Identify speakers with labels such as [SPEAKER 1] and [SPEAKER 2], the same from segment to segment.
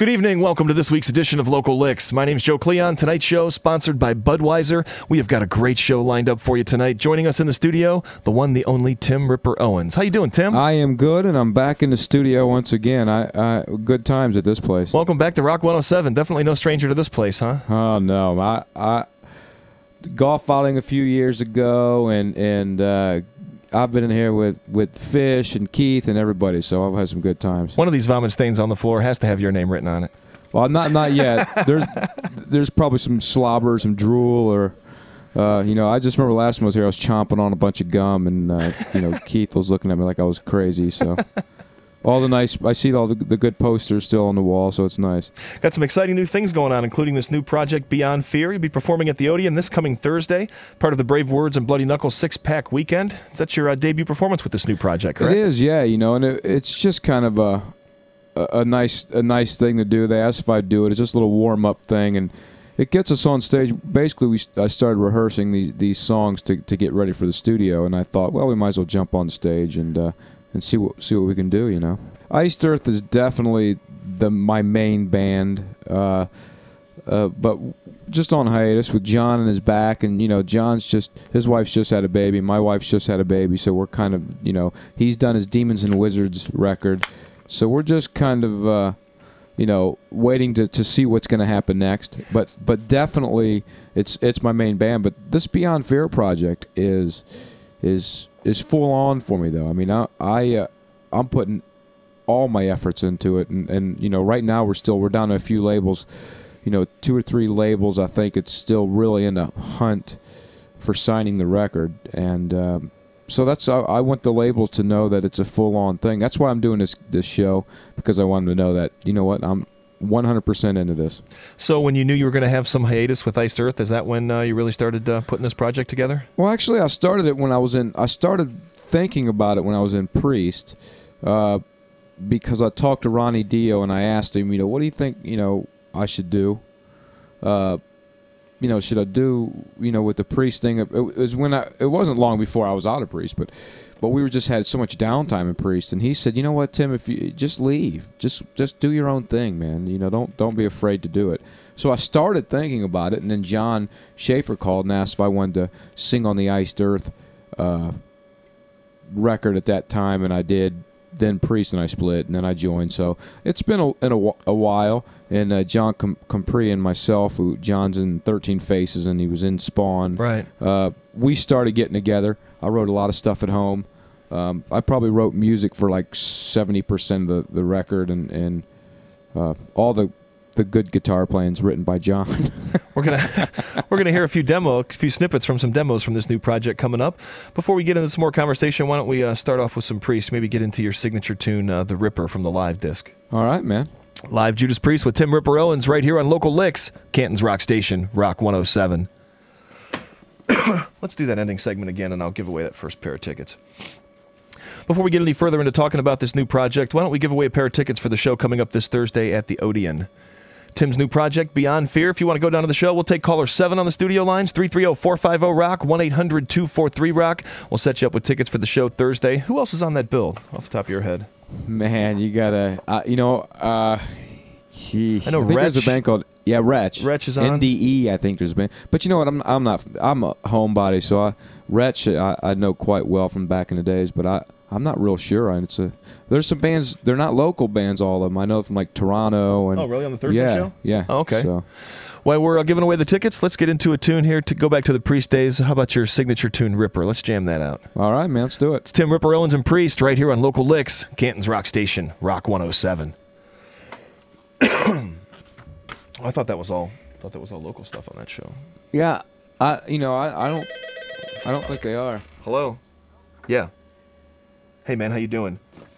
[SPEAKER 1] Good evening. Welcome to this week's edition of Local Licks. My name's Joe Cleon. Tonight's show sponsored by Budweiser. We have got a great show lined up for you tonight. Joining us in the studio, the one, the only Tim Ripper Owens. How you doing, Tim?
[SPEAKER 2] I am good, and I'm back in the studio once again. Good times at this place.
[SPEAKER 1] Welcome back to Rock 107. Definitely no stranger to this place, huh?
[SPEAKER 2] Oh no, I golf outing a few years ago, and I've been in here with Fish and Keith and everybody, so I've had some good times.
[SPEAKER 1] One of these vomit stains on the floor has to have your name written on it.
[SPEAKER 2] Well, not yet. There's probably some slobber, some drool, or I just remember last time I was here, I was chomping on a bunch of gum, and Keith was looking at me like I was crazy. So I see all the good posters still on the wall, so it's nice.
[SPEAKER 1] Got some exciting new things going on, including this new project, Beyond Fear. You'll be performing at the Odeon this coming Thursday, part of the Brave Words and Bloody Knuckles six-pack weekend. That's your debut performance with this new project, correct?
[SPEAKER 2] It is, yeah. And it's just kind of a nice thing to do. They asked if I'd do it. It's just a little warm-up thing, and it gets us on stage. Basically, I started rehearsing these songs to get ready for the studio, and I thought, well, we might as well jump on stage and see what we can do, Iced Earth is definitely my main band, but just on hiatus with John and his back, and his wife's just had a baby, my wife's just had a baby, so we're kind of, he's done his Demons and Wizards record, so we're just kind of waiting to see what's going to happen next. But definitely it's my main band. But this Beyond Fear project is full on for me, though. I mean, I'm putting all my efforts into it, and right now we're down to a few labels, 2 or 3 labels. I think it's still really in the hunt for signing the record, and so I want the labels to know that it's a full on thing. That's why I'm doing this show, because I want them to know that I'm 100% into this.
[SPEAKER 1] So when you knew you were going to have some hiatus with Iced Earth, is that when you really started putting this project together?
[SPEAKER 2] Well, actually, I started it when I started thinking about it when I was in Priest, because I talked to Ronnie Dio and I asked him, what do you think, I should do? Should I do, with the Priest thing? It wasn't long before I was out of Priest, but we just had so much downtime in Priest, and he said, you know what, Tim, if you just leave, just do your own thing, man. Don't be afraid to do it. So I started thinking about it, and then John Schaefer called and asked if I wanted to sing on the Iced Earth record at that time, and I did. Then Priest and I split, and then I joined. So it's been a while. And John Compre and myself, John's in 13 Faces, and he was in Spawn.
[SPEAKER 1] Right.
[SPEAKER 2] We started getting together. I wrote a lot of stuff at home. I probably wrote music for like 70% of the record, and all the good guitar playing's written by John.
[SPEAKER 1] We're gonna hear a few snippets from some demos from this new project coming up. Before we get into some more conversation, why don't we start off with some Priest? Maybe get into your signature tune, "The Ripper" from the live disc.
[SPEAKER 2] All right, man.
[SPEAKER 1] Live Judas Priest with Tim Ripper Owens right here on Local Licks, Canton's Rock Station, Rock 107. Let's do that ending segment again, and I'll give away that first pair of tickets. Before we get any further into talking about this new project, why don't we give away a pair of tickets for the show coming up this Thursday at the Odeon? Tim's new project, Beyond Fear. If you want to go down to the show, we'll take caller 7 on the studio lines, 330-450-ROCK, 1-800-243-ROCK. We'll set you up with tickets for the show Thursday. Who else is on that bill, off the top of your head?
[SPEAKER 2] Man, you gotta, I know
[SPEAKER 1] Wretch.
[SPEAKER 2] There's a band called, Wretch.
[SPEAKER 1] Wretch is on?
[SPEAKER 2] NDE, I think there's a band. But you know what, I'm a homebody, so Wretch I know quite well from back in the days, but I'm not real sure. And there's some bands, they're not local bands, all of them. I know from like Toronto. And
[SPEAKER 1] oh, really? On the Thursday show?
[SPEAKER 2] Yeah.
[SPEAKER 1] Oh, okay.
[SPEAKER 2] So.
[SPEAKER 1] While we're giving away the tickets, let's get into a tune here to go back to the Priest days. How about your signature tune, Ripper? Let's jam that out.
[SPEAKER 2] All right, man. Let's do it.
[SPEAKER 1] It's Tim Ripper Owens and Priest right here on Local Licks, Canton's Rock Station, Rock 107. I thought that was all local stuff on that show.
[SPEAKER 2] Yeah. I don't think they are.
[SPEAKER 1] Hello? Yeah. Hey, man, how you doing?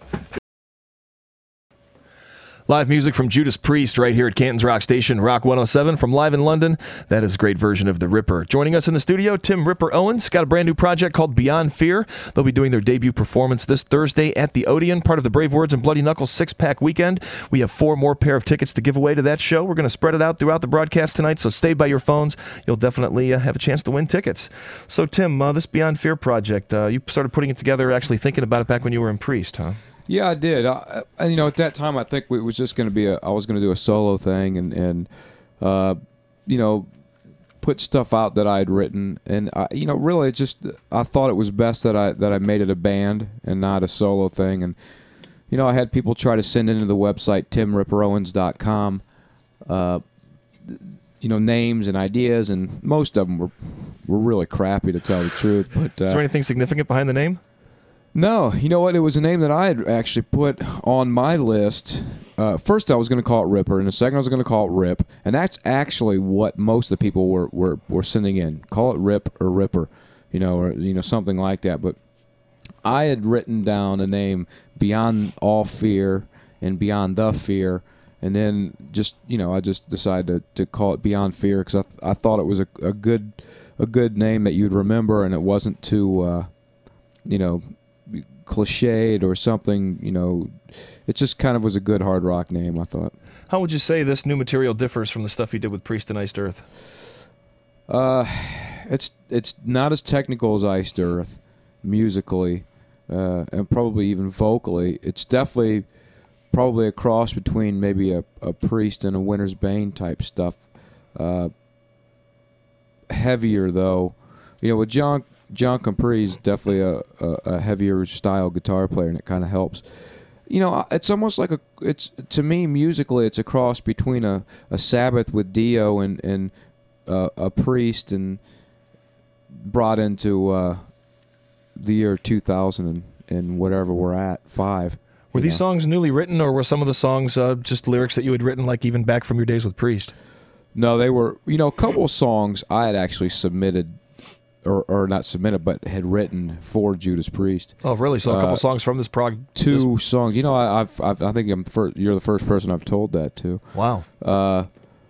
[SPEAKER 1] Live music from Judas Priest right here at Canton's Rock Station, Rock 107 from Live in London. That is a great version of The Ripper. Joining us in the studio, Tim Ripper Owens. Got a brand new project called Beyond Fear. They'll be doing their debut performance this Thursday at the Odeon, part of the Brave Words and Bloody Knuckles six-pack weekend. We have 4 more pair of tickets to give away to that show. We're going to spread it out throughout the broadcast tonight, so stay by your phones. You'll definitely have a chance to win tickets. So, Tim, this Beyond Fear project, you started putting it together, actually thinking about it back when you were in Priest, huh?
[SPEAKER 2] Yeah, I did. And at that time, I think it was just going to be I was going to do a solo thing and put stuff out that I had written, and really, I thought it was best that I made it a band and not a solo thing. And I had people try to send into the website timripperowens.com, names and ideas, and most of them were really crappy, to tell the truth. But
[SPEAKER 1] is there anything significant behind the name?
[SPEAKER 2] No, you know what? It was a name that I had actually put on my list. First, I was going to call it Ripper, and the second, I was going to call it Rip, and that's actually what most of the people were sending in. Call it Rip or Ripper, or something like that. But I had written down a name Beyond All Fear and Beyond the Fear, and then I just decided to call it Beyond Fear because I thought it was a good name that you'd remember, and it wasn't too cliched or something. It just kind of was a good hard rock name, I thought.
[SPEAKER 1] How would you say this new material differs from the stuff you did with Priest and Iced Earth?
[SPEAKER 2] It's not as technical as Iced Earth musically, and probably even vocally. It's definitely probably a cross between maybe a Priest and a Winter's Bane type stuff. Heavier though, with John Compree is definitely a heavier style guitar player, and it kind of helps. It's almost like to me musically, it's a cross between a Sabbath with Dio and a Priest, and brought into the year 2000 and whatever we're at, 5.
[SPEAKER 1] Were these songs newly written, or were some of the songs just lyrics that you had written, like even back from your days with Priest?
[SPEAKER 2] No, they were. A couple of songs I had actually submitted. Or not submitted, but had written for Judas Priest.
[SPEAKER 1] Oh, really? So a couple songs from this prog.
[SPEAKER 2] Two songs. I think you're the first person I've told that to.
[SPEAKER 1] Wow.
[SPEAKER 2] A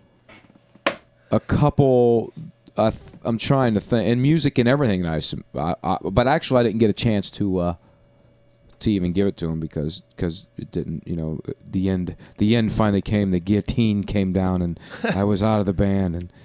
[SPEAKER 2] couple. I'm trying to think, and music and everything. But actually, I didn't get a chance to even give it to him because it didn't. The end finally came. The guillotine came down, and I was out of the band. And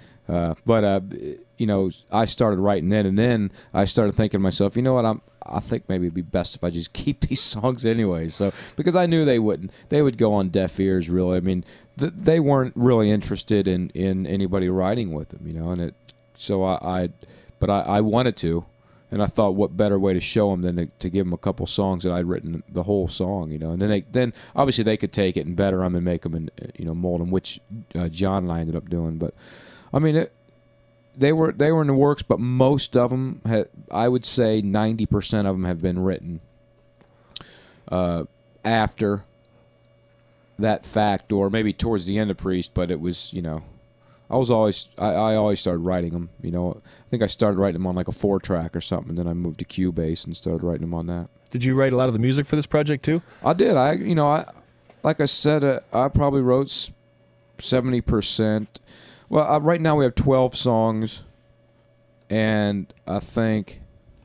[SPEAKER 2] I started writing it, and then I started thinking to myself, I think maybe it'd be best if I just keep these songs anyway. So, because I knew they would go on deaf ears, really. I mean, they weren't really interested in anybody writing with them, and but I wanted to, and I thought what better way to show them than to give them a couple songs that I'd written the whole song, and then obviously they could take it and better them and make them and mold them, which John and I ended up doing, but. I mean, they were in the works, but most of them I would say 90% of them have been written after that fact, or maybe towards the end of Priest. But it was, I always started writing them. I think I started writing them on like a 4-track or something. Then I moved to Cubase and started writing them on that.
[SPEAKER 1] Did you write a lot of the music for this project too?
[SPEAKER 2] I did. Like I said, I probably wrote 70%. Well, right now we have 12 songs, and I think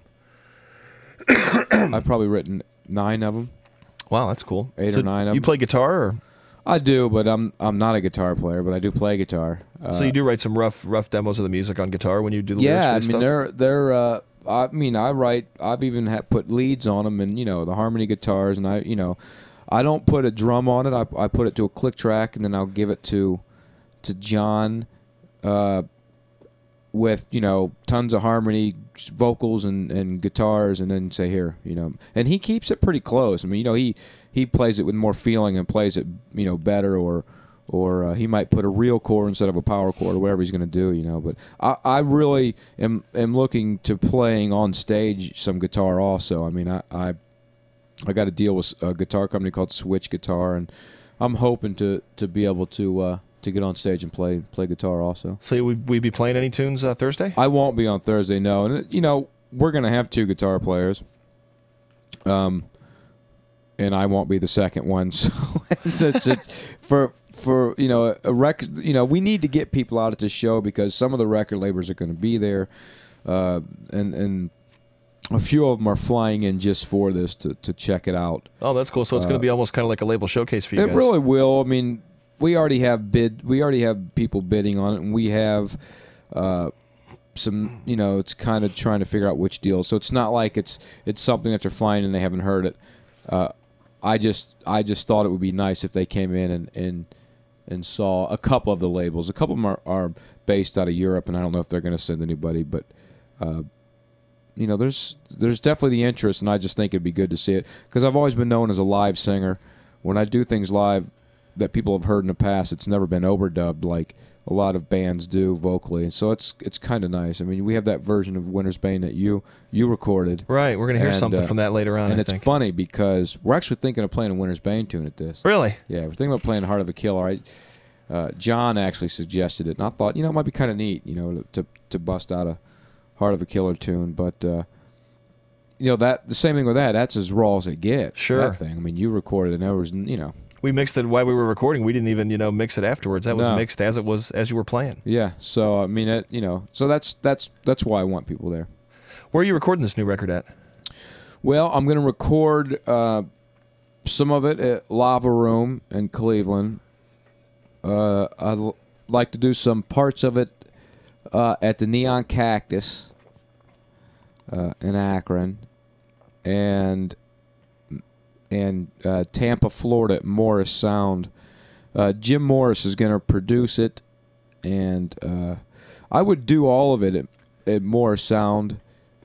[SPEAKER 2] I've probably written 9 of them.
[SPEAKER 1] Wow, that's cool.
[SPEAKER 2] 8 or 9 of them.
[SPEAKER 1] You play guitar, or?
[SPEAKER 2] I do, but I'm not a guitar player, but I do play guitar.
[SPEAKER 1] So you do write some rough demos of the music on guitar when you do the lyrics for this stuff?
[SPEAKER 2] they're. I write. I've even put leads on them, and the harmony guitars, and I don't put a drum on it. I put it to a click track, and then I'll give it to John. With tons of harmony, vocals and guitars, and then say here, and he keeps it pretty close. I mean, he plays it with more feeling and plays it better, or he might put a real chord instead of a power chord or whatever he's going to do. But I really am looking to playing on stage some guitar also. I mean, I got a deal with a guitar company called Switch Guitar, and I'm hoping to be able to get on stage and play guitar also.
[SPEAKER 1] So we be playing any tunes Thursday?
[SPEAKER 2] I won't be on Thursday, no. And we're gonna have 2 guitar players, and I won't be the second one. So it's for a record. We need to get people out at this show because some of the record labels are going to be there, and a few of them are flying in just for this to check it out.
[SPEAKER 1] Oh, that's cool. So it's going to be almost kind of like a label showcase for you guys.
[SPEAKER 2] It really will. I mean. We already have people bidding on it, and we have some. It's kind of trying to figure out which deals. So it's not like it's something that they're flying and they haven't heard it. I just thought it would be nice if they came in and saw a couple of the labels. A couple of them are based out of Europe, and I don't know if they're going to send anybody, but there's definitely the interest, and I just think it'd be good to see it because I've always been known as a live singer. When I do things live that people have heard in the past, it's never been overdubbed like a lot of bands do vocally, and so it's kind of nice. I mean, we have that version of Winter's Bane that you recorded.
[SPEAKER 1] Right, we're going to hear something from that later on,
[SPEAKER 2] and
[SPEAKER 1] I think.
[SPEAKER 2] It's funny because we're actually thinking of playing a Winter's Bane tune at this.
[SPEAKER 1] Really?
[SPEAKER 2] Yeah, we're thinking about playing Heart of a Killer. John actually suggested it, and I thought, it might be kind of neat, to bust out a Heart of a Killer tune, but that the same thing with that. That's as raw as it gets.
[SPEAKER 1] Sure.
[SPEAKER 2] That thing. I mean, you recorded, and there was,
[SPEAKER 1] We mixed it while we were recording. We didn't even, mix it afterwards. That was
[SPEAKER 2] No.
[SPEAKER 1] mixed as you were playing.
[SPEAKER 2] Yeah. So I mean, so that's why I want people there.
[SPEAKER 1] Where are you recording this new record at?
[SPEAKER 2] Well, I'm going to record some of it at Lava Room in Cleveland. I'd like to do some parts of it at the Neon Cactus in Akron, and Tampa, Florida at Morris Sound. Jim Morris is going to produce it, and I would do all of it at Morris Sound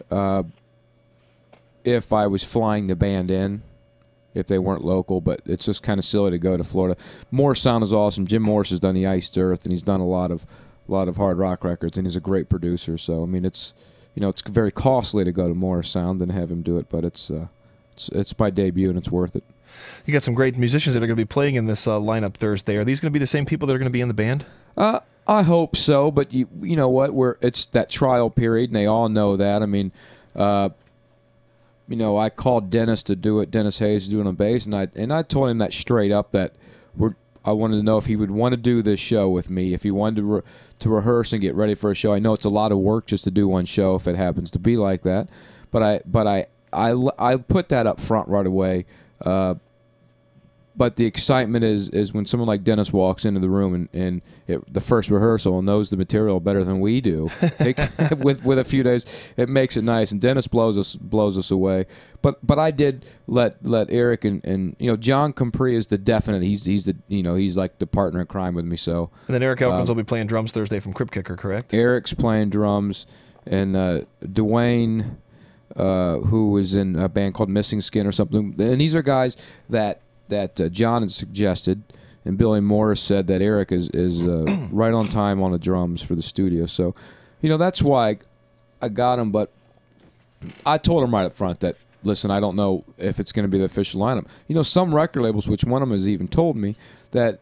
[SPEAKER 2] if I was flying the band in, if they weren't local, but it's just kind of silly to go to Florida. Morris Sound is awesome. Jim Morris has done the Iced Earth, and he's done a lot of hard rock records, and he's a great producer. So I mean, it's very costly to go to Morris Sound and have him do it, but it's my debut, and it's worth it.
[SPEAKER 1] You got some great musicians that are going to be playing in this lineup Thursday. Are these going to be the same people that are going to be in the band?
[SPEAKER 2] I hope so, but you know what? It's that trial period, and they all know that. I mean, I called Dennis to do it. Dennis Hayes is doing a bass, and I told him that straight up that I wanted to know if he would want to do this show with me, if he wanted to rehearse and get ready for a show. I know it's a lot of work just to do one show if it happens to be like that, but I put that up front right away. But the excitement is when someone like Dennis walks into the room and the first rehearsal and knows the material better than we do. with a few days, it makes it nice. And Dennis blows us away. But I did let Eric and John Compre is the definite. He's like the partner in crime with me. So
[SPEAKER 1] and then Eric Elkins will be playing drums Thursday from Crypt Kicker, correct?
[SPEAKER 2] Eric's playing drums, and Dwayne, who was in a band called Missing Skin or something. And these are guys that John had suggested, and Billy Morris said that Eric is right on time on the drums for the studio. So, that's why I got him. But I told him right up front that, listen, I don't know if it's going to be the official lineup. Some record labels, which one of them has even told me that,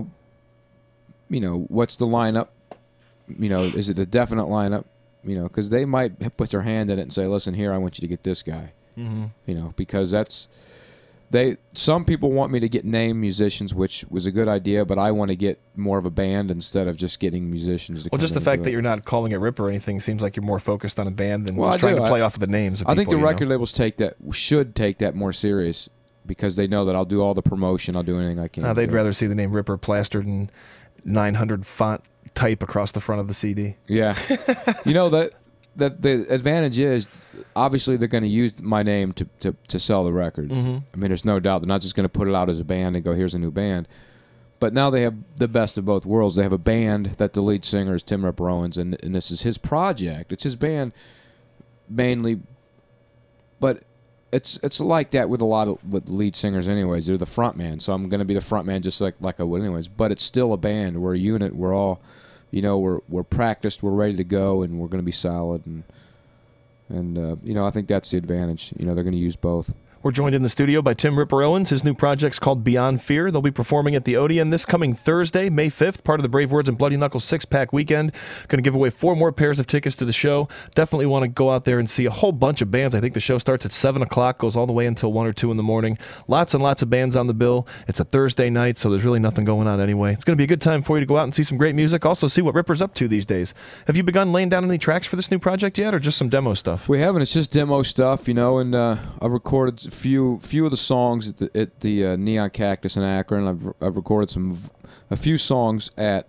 [SPEAKER 2] what's the lineup? Is it a definite lineup? Because they might put their hand in it and say, listen, here, I want you to get this guy. Mm-hmm. Because that's... Some people want me to get named musicians, which was a good idea, but I want to get more of a band instead of just getting musicians.
[SPEAKER 1] Well, just the fact that you're not calling it Ripper or anything seems like you're more focused on a band than just trying to play off of the names of people.
[SPEAKER 2] I think the record labels should take that more serious because they know that I'll do all the promotion, I'll do anything I can.
[SPEAKER 1] They'd rather see the name Ripper plastered in 900 font type across the front of the CD.
[SPEAKER 2] Yeah. That the advantage is, obviously, they're going to use my name to sell the record. Mm-hmm. I mean, there's no doubt. They're not just going to put it out as a band and go, here's a new band. But now they have the best of both worlds. They have a band that the lead singer is Tim Ripper Owens, and this is his project. It's his band mainly, but it's like that with a lot of with lead singers anyways. They're the front man, so I'm going to be the front man just like I would anyways. But it's still a band. We're a unit. We're all... we're practiced, we're ready to go, and we're going to be solid. And I think that's the advantage. They're going to use both.
[SPEAKER 1] We're joined in the studio by Tim Ripper Owens. His new project's called Beyond Fear. They'll be performing at the Odeon this coming Thursday, May 5th, part of the Brave Words and Bloody Knuckles 6-pack weekend. Going to give away 4 more pairs of tickets to the show. Definitely want to go out there and see a whole bunch of bands. I think the show starts at 7 o'clock, goes all the way until 1 or 2 in the morning. Lots and lots of bands on the bill. It's a Thursday night, so there's really nothing going on anyway. It's going to be a good time for you to go out and see some great music. Also see what Ripper's up to these days. Have you begun laying down any tracks for this new project yet, or just some demo stuff?
[SPEAKER 2] We haven't. It's just demo stuff, and I've recorded a few of the songs at the Neon Cactus in Akron. I've recorded a few songs at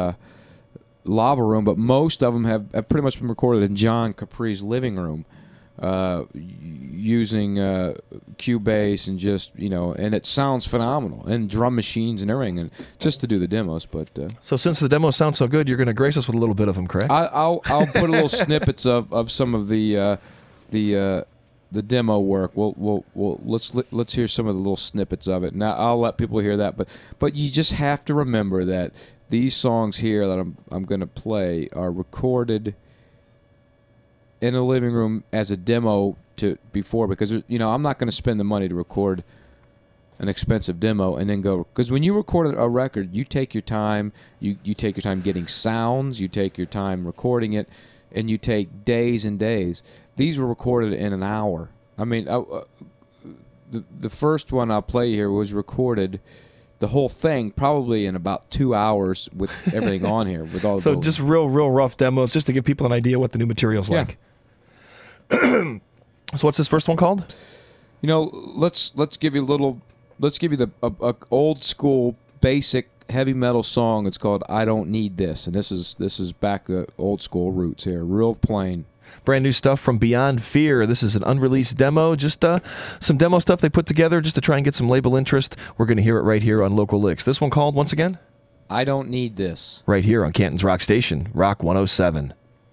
[SPEAKER 2] Lava Room, but most of them have pretty much been recorded in John Capre's living room. using Cubase and just and it sounds phenomenal, and drum machines and everything, and just to do the demos. But
[SPEAKER 1] so since the demos sound so good, you're going to grace us with a little bit of them, correct?
[SPEAKER 2] I'll put a little snippets of some of the demo work. Let's hear some of the little snippets of it. Now I'll let people hear that, but you just have to remember that these songs here that I'm going to play are recorded in a living room as a demo before, because I'm not going to spend the money to record an expensive demo and then go, because when you record a record, you take your time. You take your time getting sounds. You take your time recording it, and you take days and days. These were recorded in an hour. I mean, the first one I'll play here was recorded, the whole thing, probably in about 2 hours with everything on here. With all
[SPEAKER 1] so just real rough demos, just to give people an idea what the new material's like. So what's this first one called?
[SPEAKER 2] Let's give you the old school basic heavy metal song. It's called "I Don't Need This," and this is back to old school roots here, real plain.
[SPEAKER 1] Brand new stuff from Beyond Fear. This is an unreleased demo, just some demo stuff they put together just to try and get some label interest. We're going to hear it right here on Local Licks. This one called, once again?
[SPEAKER 2] I Don't Need This.
[SPEAKER 1] Right here on Canton's Rock Station, Rock 107.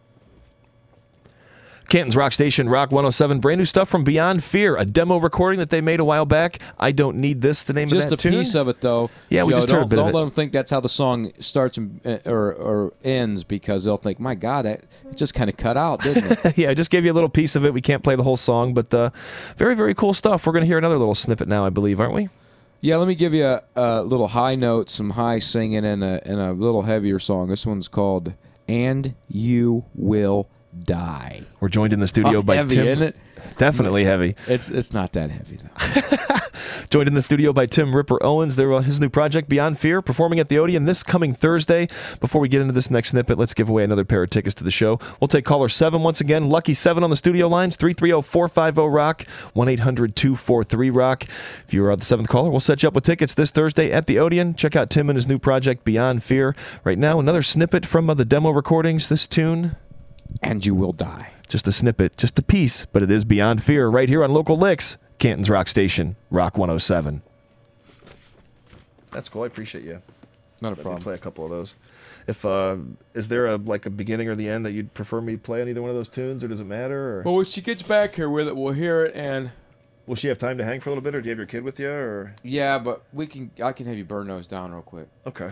[SPEAKER 1] Canton's Rock Station, Rock 107. Brand new stuff from Beyond Fear, a demo recording that they made a while back. I Don't Need This, the name of that tune.
[SPEAKER 2] Just a piece of it, though.
[SPEAKER 1] Yeah, we just heard a bit of it.
[SPEAKER 2] Don't let them think that's how the song starts or ends, because they'll think, my God, it just kind of cut out, didn't it?
[SPEAKER 1] Yeah, I just gave you a little piece of it. We can't play the whole song, but very, very cool stuff. We're going to hear another little snippet now, I believe, aren't we?
[SPEAKER 2] Yeah, let me give you a little high note, some high singing, and a little heavier song. This one's called "And You Will Die."
[SPEAKER 1] We're joined in the studio by
[SPEAKER 2] heavy,
[SPEAKER 1] Tim.
[SPEAKER 2] Isn't it?
[SPEAKER 1] Definitely heavy.
[SPEAKER 2] It's not that heavy though.
[SPEAKER 1] Joined in the studio by Tim Ripper Owens. They're his new project, Beyond Fear, performing at the Odeon this coming Thursday. Before we get into this next snippet, let's give away another pair of tickets to the show. We'll take caller 7 once again. Lucky 7 on the studio lines, 330-450-ROCK, 1-800-243-ROCK. If you're the 7th caller, we'll set you up with tickets this Thursday at the Odeon. Check out Tim and his new project, Beyond Fear. Right now, another snippet from the demo recordings. This tune,
[SPEAKER 2] "And You Will Die."
[SPEAKER 1] Just a snippet, just a piece, but it is Beyond Fear right here on Local Licks, Canton's Rock Station, Rock 107. That's cool. I appreciate you.
[SPEAKER 2] Not a problem.
[SPEAKER 1] Play a couple of those. If is there a beginning or the end that you'd prefer me play on either one of those tunes, or does it matter? Or?
[SPEAKER 2] Well, when she gets back here with it, we'll hear it. And
[SPEAKER 1] will she have time to hang for a little bit, or do you have your kid with you? Or
[SPEAKER 2] yeah, but I can have you burn those down real quick.
[SPEAKER 1] Okay.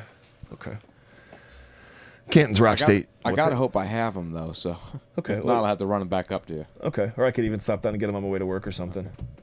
[SPEAKER 1] Canton's Rock State.
[SPEAKER 2] I gotta hope I have them though. So
[SPEAKER 1] okay,
[SPEAKER 2] if not, I'll have to run them back up to you.
[SPEAKER 1] Okay, or I could even stop down and get them on my way to work or something.